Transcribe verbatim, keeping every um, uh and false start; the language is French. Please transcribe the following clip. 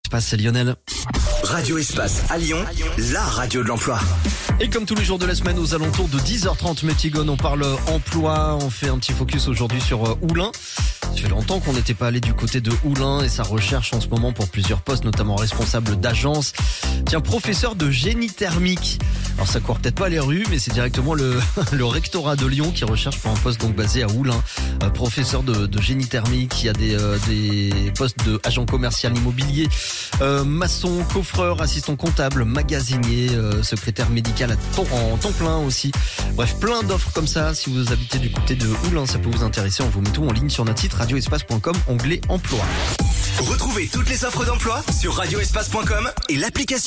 Espace, c'est Lionel. Radio Espace à Lyon, la radio de l'emploi. Et comme tous les jours de la semaine, aux alentours de dix heures trente, Métigone, on parle emploi. On fait un petit focus aujourd'hui sur Oulin. Ça fait longtemps qu'on n'était pas allé du côté de Oulin et sa recherche en ce moment pour plusieurs postes, notamment responsable d'agence. Tiens, professeur de génie thermique. Alors ça court peut-être pas les rues, mais c'est directement le, le rectorat de Lyon qui recherche pour un poste donc basé à Oulin. Euh, professeur de, de génie thermique, il y a des, euh, des postes de agent commercial immobilier, euh, maçon, coffreur, assistant comptable, magasinier, euh, secrétaire médical à temps, en temps plein aussi. Bref, plein d'offres comme ça. Si vous habitez du côté de Oulin, ça peut vous intéresser. On vous met tout en ligne sur notre site radio espace point com, onglet emploi. Retrouvez toutes les offres d'emploi sur radio espace point com et l'application.